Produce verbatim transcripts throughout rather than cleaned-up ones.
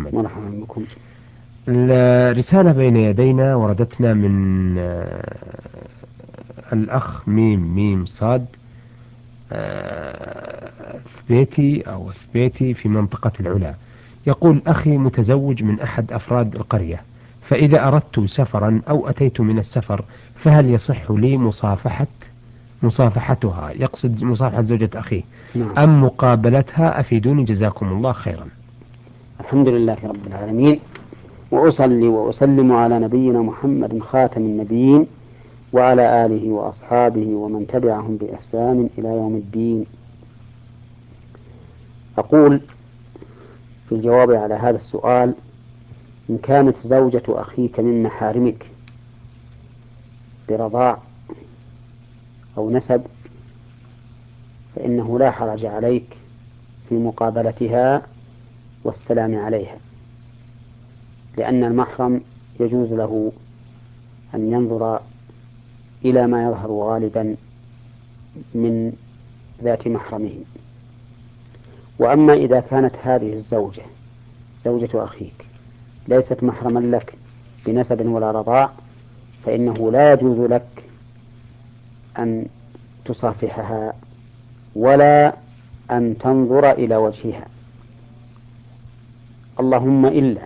محمد. مرحبا بكم. الرسالة بين يدينا وردتنا من آه، الأخ ميم ميم صاد، آه، ثبيتي أو ثبيتي في منطقة العلا. يقول: أخي متزوج من أحد أفراد القرية، فإذا أردت سفرا أو أتيت من السفر فهل يصح لي مصافحة مصافحتها، يقصد مصافحة زوجة أخيه، نعم. أم مقابلتها؟ أفيدوني جزاكم الله خيرا. الحمد لله رب العالمين، وأصلي وأسلم على نبينا محمد خاتم النبيين وعلى آله وأصحابه ومن تبعهم بإحسان إلى يوم الدين. أقول في الجواب على هذا السؤال: إن كانت زوجة أخيك من محارمك برضاع أو نسب فإنه لا حرج عليك في مقابلتها والسلام عليها، لأن المحرم يجوز له أن ينظر إلى ما يظهر غالبا من ذات محرمه. وأما إذا كانت هذه الزوجة زوجة أخيك ليست محرما لك بنسب ولا رضاع، فإنه لا يجوز لك أن تصافحها ولا أن تنظر إلى وجهها، اللهم إلا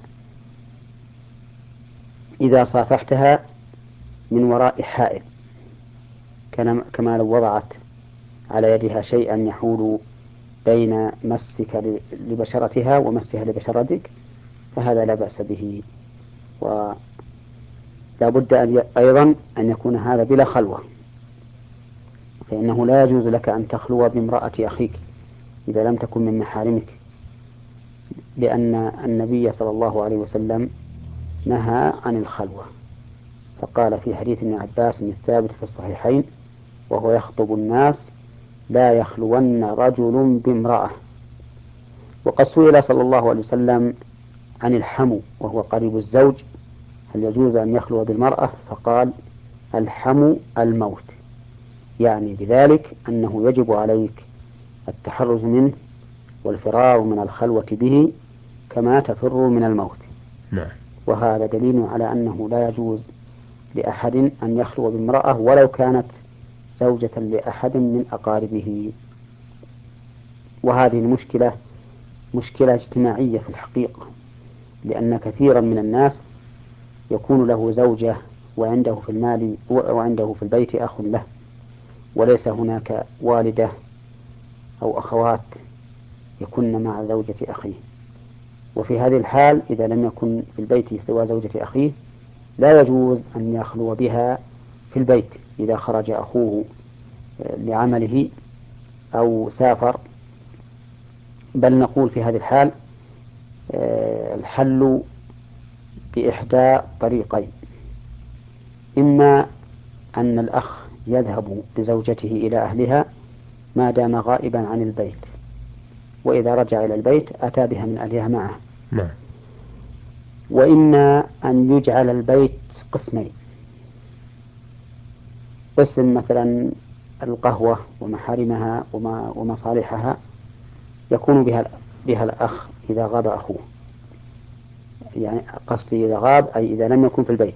إذا صافحتها من وراء حائل، كما لو وضعت على يدها شيئا يحول بين مسك لبشرتها ومسها لبشرتك، فهذا لا بأس به. ولا بد أن أيضا أن يكون هذا بلا خلوة، فإنه لا يجوز لك أن تخلو بامرأة أخيك إذا لم تكن من محارمك، لأن النبي صلى الله عليه وسلم نهى عن الخلوة، فقال في حديث ابن عباس الثابت في الصحيحين وهو يخطب الناس: لا يخلون رجل بامرأة. وقد سئل صلى الله عليه وسلم عن الحمو وهو قريب الزوج: هل يجوز أن يخلو بالمرأة؟ فقال: الحمو الموت، يعني بذلك أنه يجب عليك التحرز منه والفرار من الخلوة به كما تفر من الموت. نعم. وهذا دليل على أنه لا يجوز لأحد أن يخلو بامرأة ولو كانت زوجة لأحد من أقاربه. وهذه المشكلة مشكلة اجتماعية في الحقيقة، لأن كثيرا من الناس يكون له زوجة وعنده في المال وعنده في البيت أخ له، وليس هناك والدة أو أخوات يكن مع زوجة أخيه. وفي هذه الحال إذا لم يكن في البيت سوى زوجة أخيه لا يجوز أن يخلو بها في البيت إذا خرج أخوه لعمله أو سافر، بل نقول في هذه الحال الحل بإحدى طريقين: إما أن الأخ يذهب بزوجته إلى أهلها ما دام غائبا عن البيت، وإذا رجع إلى البيت أتى بها من أهلها معه. نعم. وإما أن يجعل البيت قسمين: قسم مثلا القهوة ومحارمها وما ومصالحها يكون بها بها الأخ إذا غاب أخوه، يعني قصدي إذا غاب أي إذا لم يكن في البيت،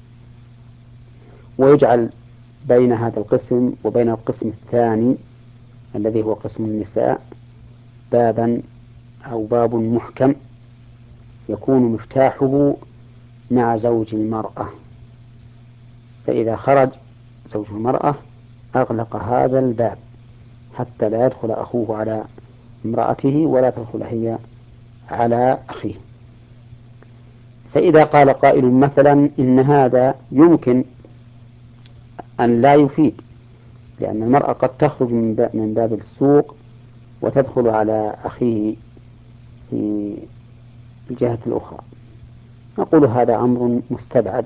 ويجعل بين هذا القسم وبين القسم الثاني الذي هو قسم النساء بابا أو باب محكم يكون مفتاحه مع زوج المرأة، فإذا خرج زوج المرأة أغلق هذا الباب حتى لا يدخل أخوه على امرأته ولا تدخل هي على أخيه. فإذا قال قائل مثلا إن هذا يمكن أن لا يفيد، لأن المرأة قد تخرج من باب السوق وتدخل على أخيه في الجهة الأخرى، نقول هذا أمر مستبعد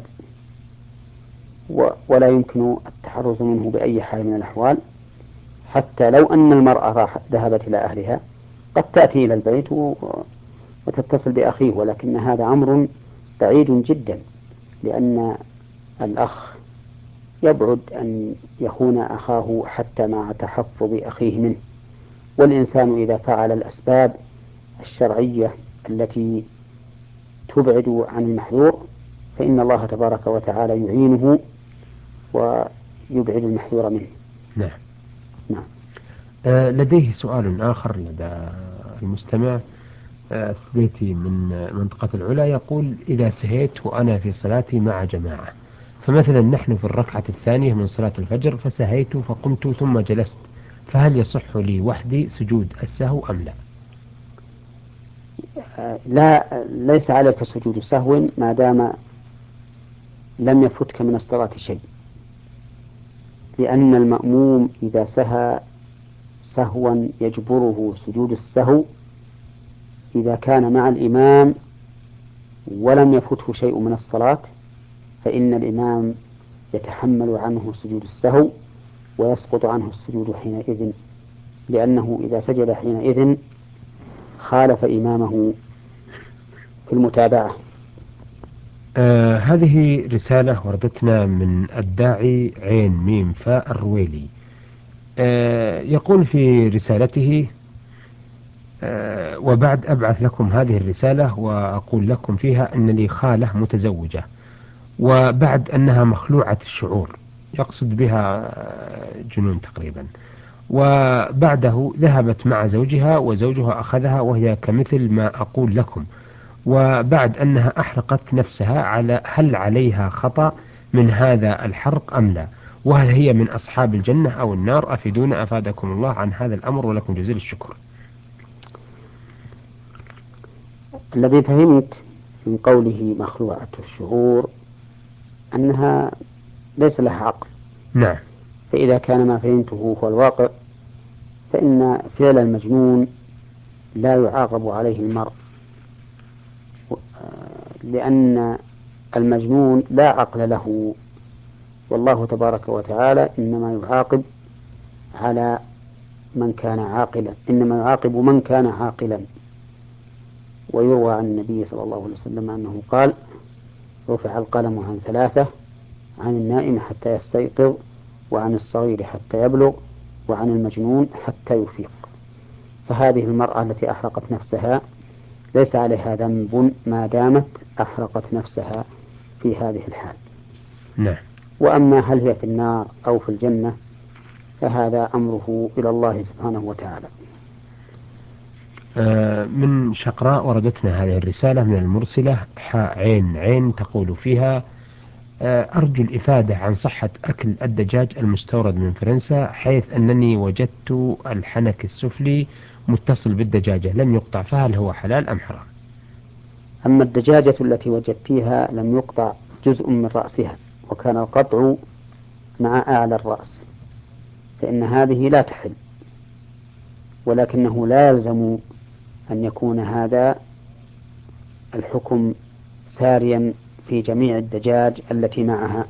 ولا يمكن التحرز منه بأي حال من الأحوال، حتى لو أن المرأة ذهبت إلى أهلها قد تأتي إلى البيت وتتصل بأخيه، ولكن هذا أمر بعيد جدا، لأن الأخ يبعد أن يخون أخاه حتى مع تحفظ أخيه منه. والإنسان إذا فعل الأسباب الشرعية التي تبعد عن المحذور فإن الله تبارك وتعالى يعينه ويبعد المحذور منه. نعم. نعم. آه لديه سؤال آخر لدى المستمع آه سبيتي من منطقة العلا، يقول: إذا سهيت وأنا في صلاتي مع جماعة، فمثلا نحن في الركعة الثانية من صلاة الفجر، فسهيت فقمت ثم جلست، فهل يصح لي وحدي سجود السهو أم لا؟ لا، ليس عليك سجود سهو ما دام لم يفتك من الصلاة شيء، لأن المأموم إذا سهى سهوا يجبره سجود السهو إذا كان مع الإمام ولم يفته شيء من الصلاة، فإن الإمام يتحمل عنه سجود السهو ويسقط عنه السجود حينئذ، لأنه إذا سجد حينئذ خالف إمامه في المتابعة. آه هذه رسالة وردتنا من الداعي عين ميم فاء الرويلي. آه يقول في رسالته: آه وبعد أبعث لكم هذه الرسالة وأقول لكم فيها أن لي خالة متزوجة، وبعد أنها مخلوعة الشعور، يقصد بها آه، جنون تقريبا، وبعده ذهبت مع زوجها وزوجها أخذها وهي كمثل ما أقول لكم، وبعد أنها أحرقت نفسها، على هل عليها خطأ من هذا الحرق أم لا؟ وهل هي من أصحاب الجنة أو النار؟ أفيدونا أفادكم الله عن هذا الأمر ولكم جزيل الشكر. الذي فهمت من قوله مخلوعة الشعور أنها ليس لها عقل، نعم. فإذا كان ما فهمته هو الواقع فإن فعل المجنون لا يعاقب عليه المرء، لأن المجنون لا عقل له، والله تبارك وتعالى إنما يعاقب على من كان عاقلا، إنما يعاقب من كان عاقلا. ويروى عن النبي صلى الله عليه وسلم أنه قال: رفع القلم عن ثلاثة: عن النائم حتى يستيقظ، وعن الصغير حتى يبلغ، وعن المجنون حتى يفيق. فهذه المرأة التي أحرقت نفسها ليس عليها ذنب ما دامت أحرقت نفسها في هذه الحال. نعم. وأما هل هي في النار أو في الجنة فهذا أمره إلى الله سبحانه وتعالى. آه، من شقراء وردتنا هذه الرسالة من المرسلة حاء عين عين، تقول فيها: آه، أرجو الإفادة عن صحة أكل الدجاج المستورد من فرنسا، حيث أنني وجدت الحنك السفلي متصل بالدجاجة لم يقطع، فهل هو حلال أم حرام؟ أما الدجاجة التي وجدتيها لم يقطع جزء من رأسها وكان القطع مع أعلى الرأس، فإن هذه لا تحل، ولكنه لا يلزم أن يكون هذا الحكم ساريا في جميع الدجاج التي معها.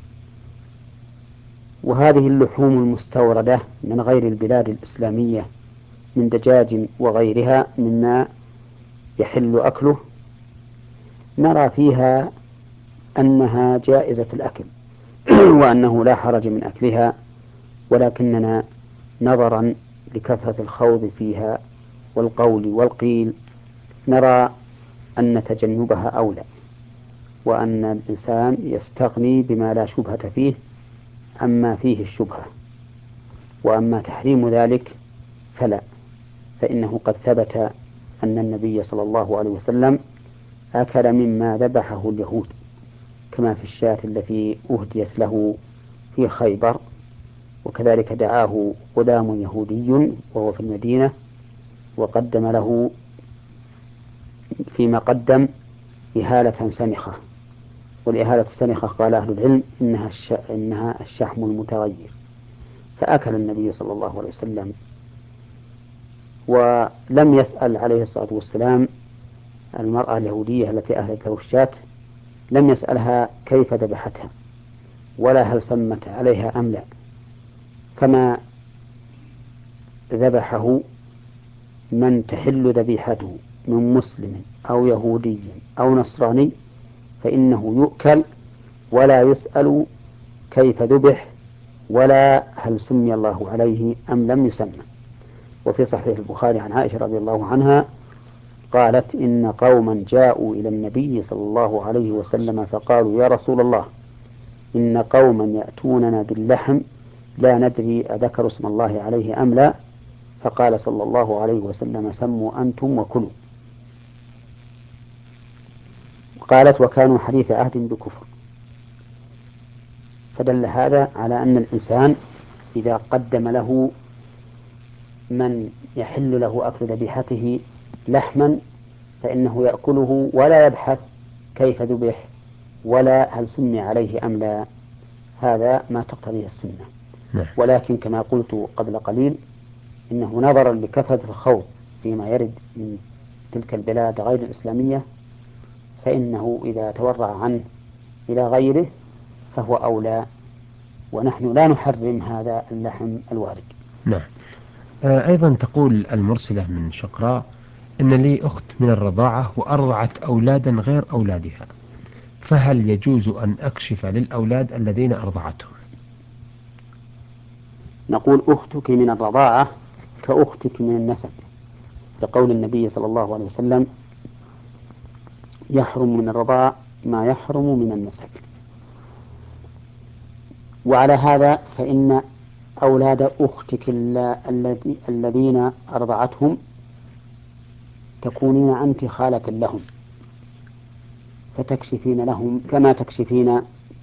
وهذه اللحوم المستوردة من غير البلاد الإسلامية من دجاج وغيرها مما يحل أكله نرى فيها أنها جائزة الأكل وأنه لا حرج من أكلها، ولكننا نظرا لكثرة الخوض فيها والقول والقيل نرى أن تجنبها أولى، وأن الإنسان يستغني بما لا شبهة فيه عما فيه الشبهة. وأما تحريم ذلك فلا، فإنه قد ثبت أن النبي صلى الله عليه وسلم أكل مما ذبحه اليهود، كما في الشاة التي أهديت له في خيبر، وكذلك دعاه غلام يهودي وهو في المدينة وقدم له فيما قدم إهالة سنخة، والإهالة السنخة قال أهل العلم إنها, الش... إنها الشحم المتغير، فأكل النبي صلى الله عليه وسلم، ولم يسأل عليه الصلاة والسلام المرأة اليهودية التي أهلت له الشاة، لم يسألها كيف ذبحتها ولا هل سمت عليها أم لا، كما ذبحه من تحل ذبيحته من مسلم أو يهودي أو نصراني فإنه يؤكل ولا يسأل كيف ذبح ولا هل سمي الله عليه أم لم يسمى. وفي صحيح البخاري عن عائشة رضي الله عنها قالت إن قوما جاءوا إلى النبي صلى الله عليه وسلم فقالوا يا رسول الله إن قوما يأتوننا باللحم لا ندري أذكر اسم الله عليه أم لا، فقال صلى الله عليه وسلم سموا أنتم وكلوا. قالت وكانوا حديث عهد بكفر. فدل هذا على أن الإنسان إذا قدم له من يحل له أكل ذبيحته لحما فإنه يأكله ولا يبحث كيف ذبح ولا هل سمي عليه أم لا، هذا ما تقتضيه السنة. نعم. ولكن كما قلت قبل قليل إنه نظرا لكثرة الخوض فيما يرد من تلك البلاد غير الإسلامية فإنه إذا تورع عنه إلى غيره فهو أولى، ونحن لا نحرم هذا اللحم الوارد. نعم. آه، أيضا تقول المرسلة من شقراء إن لي أخت من الرضاعة وأرضعت أولادا غير أولادها، فهل يجوز أن أكشف للأولاد الذين أرضعتهم؟ نقول أختك من الرضاعة كأختك من النسب، لقول النبي صلى الله عليه وسلم يحرم من الرضاع ما يحرم من النسب. وعلى هذا فإن أولاد أختك الذين أرضعتهم تكونين أنت خالة لهم فتكشفين لهم كما تكشفين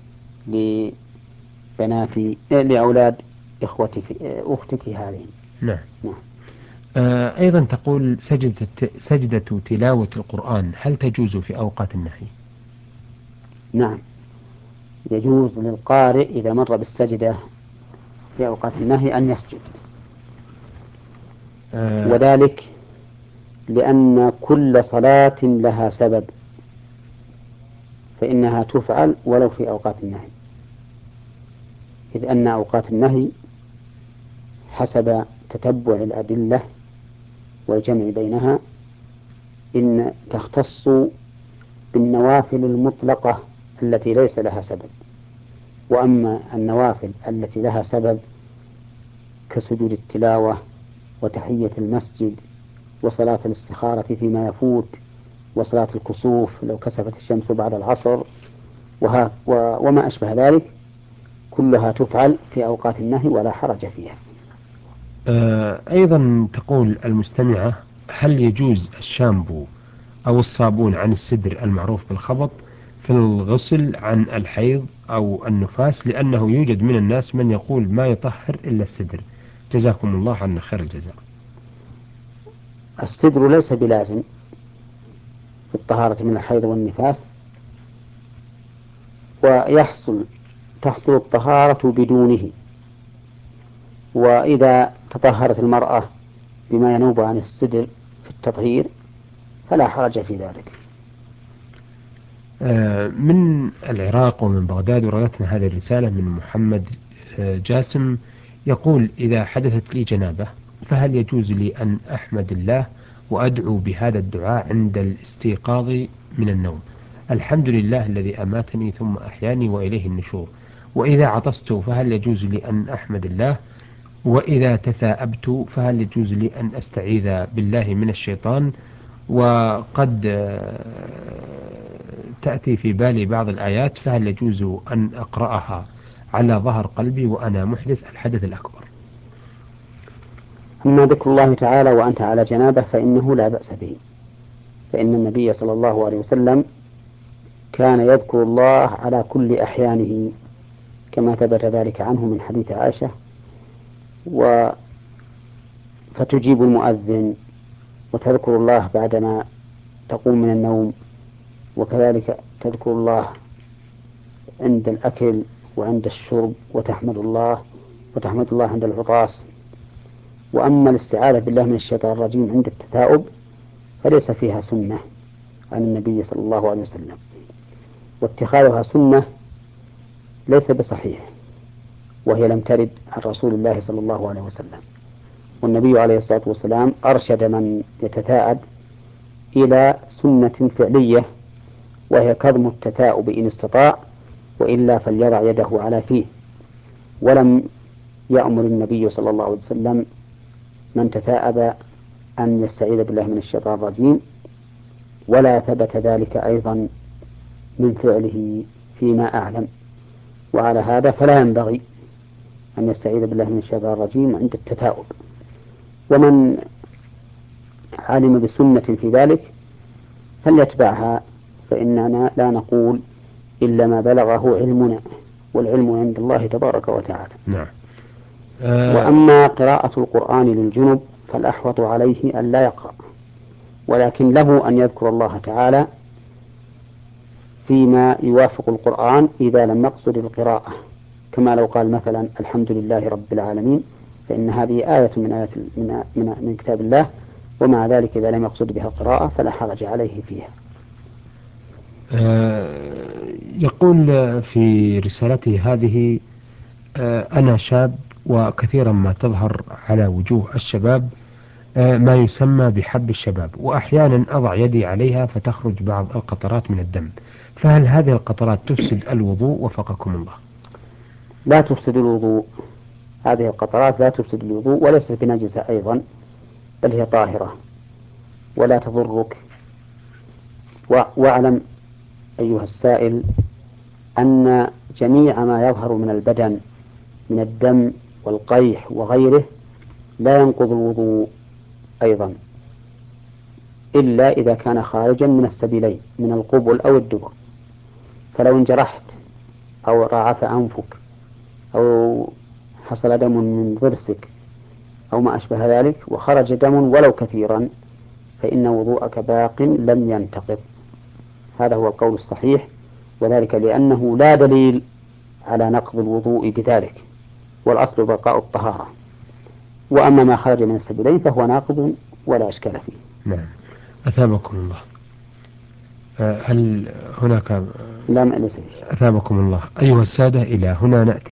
لبنات لأولاد إخوتك أختك هذه. نعم. نعم. آه، أيضا تقول سجدة, سجدة تلاوة القرآن هل تجوز في أوقات النهي؟ نعم، يجوز للقارئ إذا مر بالسجدة في أوقات النهي أن يسجد. آه. وذلك لأن كل صلاة لها سبب فإنها تفعل ولو في أوقات النهي، إذ أن أوقات النهي حسب تتبع الأدلة والجمع بينها إن تختص بالنوافل المطلقة التي ليس لها سبب، وأما النوافل التي لها سبب كسجود التلاوة وتحية المسجد وصلاة الاستخارة فيما يفوت وصلاة الكسوف لو كسفت الشمس بعد العصر وها وما أشبه ذلك كلها تفعل في أوقات النهي ولا حرج فيها. آه، أيضا تقول المستمعة هل يجوز الشامبو أو الصابون عن السدر المعروف بالخبط في الغسل عن الحيض أو النفاس، لأنه يوجد من الناس من يقول ما يطهر إلا السدر، جزاكم الله عنا خير الجزاء. السدر ليس بلازم في الطهارة من الحيض والنفاس، ويحصل تحصل الطهارة بدونه، وإذا تطهرت المرأة بما ينوب عن السدر في التطهير فلا حرج في ذلك. آه، من العراق ومن بغداد ورغتنا هذه الرسالة من محمد آه، جاسم يقول إذا حدثت لي جنابة فهل يجوز لي أن أحمد الله وأدعو بهذا الدعاء عند الاستيقاظ من النوم؟ الحمد لله الذي أماتني ثم أحياني وإليه النشور. وإذا عطست فهل يجوز لي أن أحمد الله؟ وإذا تثاءبت فهل يجوز لي أن أستعيذ بالله من الشيطان؟ وقد آه، تأتي في بالي بعض الآيات فهل يجوز أن أقرأها على ظهر قلبي وأنا محدث الحدث الأكبر؟ أما ذكر الله تعالى وأنت على جنابه فإنه لا بأس به، فإن النبي صلى الله عليه وسلم كان يذكر الله على كل أحيانه كما ثبت ذلك عنه من حديث عائشة. و فتجيب المؤذن وتذكر الله بعدما تقوم من النوم، وكذلك تذكر الله عند الأكل وعند الشرب وتحمد الله وتحمد الله عند العطاس. وأما الاستعاذة بالله من الشيطان الرجيم عند التثاؤب فليس فيها سنة عن النبي صلى الله عليه وسلم، واتخاذها سنة ليس بصحيح، وهي لم ترد عن رسول الله صلى الله عليه وسلم. والنبي عليه الصلاة والسلام أرشد من يتثاءب إلى سنة فعلية وهي كظم التثاؤب إن استطاع، وإلا فليضع يده على فيه. ولم يأمر النبي صلى الله عليه وسلم من تثاءب أن يستعيذ بالله من الشيطان الرجيم ولا ثبت ذلك أيضا من فعله فيما أعلم. وعلى هذا فلا ينبغي أن يستعيذ بالله من الشيطان الرجيم عند التثاؤب. ومن علم بسنة في ذلك فليتبعها، فإننا لا نقول إلا ما بلغه علمنا، والعلم عند الله تبارك وتعالى. نعم. آه وأما قراءة القرآن للجنب فالأحوط عليه أن لا يقرأ، ولكن له أن يذكر الله تعالى فيما يوافق القرآن إذا لم يقصد القراءة، كما لو قال مثلا الحمد لله رب العالمين، فإن هذه آية من آيات من, من, من كتاب الله، ومع ذلك إذا لم يقصد بها القراءة فلا حرج عليه فيها. آه يقول في رسالته هذه: آه أنا شاب، وكثيرا ما تظهر على وجوه الشباب آه ما يسمى بحب الشباب، وأحيانا أضع يدي عليها فتخرج بعض القطرات من الدم، فهل هذه القطرات تفسد الوضوء وفقكم الله؟ لا تفسد الوضوء، هذه القطرات لا تفسد الوضوء وليست بنجسة أيضا، بل هي طاهرة ولا تضرك. واعلم أيها السائل أن جميع ما يظهر من البدن من الدم والقيح وغيره لا ينقض الوضوء أيضا، إلا إذا كان خارجا من السبيلين من القبل أو الدبر. فلو انجرحت أو رعف أنفك أو حصل دم من ضرسك أو ما أشبه ذلك وخرج دم ولو كثيرا فإن وضوءك باق لم ينتقض. هذا هو القول الصحيح، وذلك لأنه لا دليل على نقض الوضوء بذلك، والأصل بقاء الطهارة. وأما ما خرج من السبيلين فهو ناقض ولا إشكال فيه. نعم. أثابكم الله. آه هل هناك لا ليس. أثابكم الله أيها السادة، إلى هنا نأتي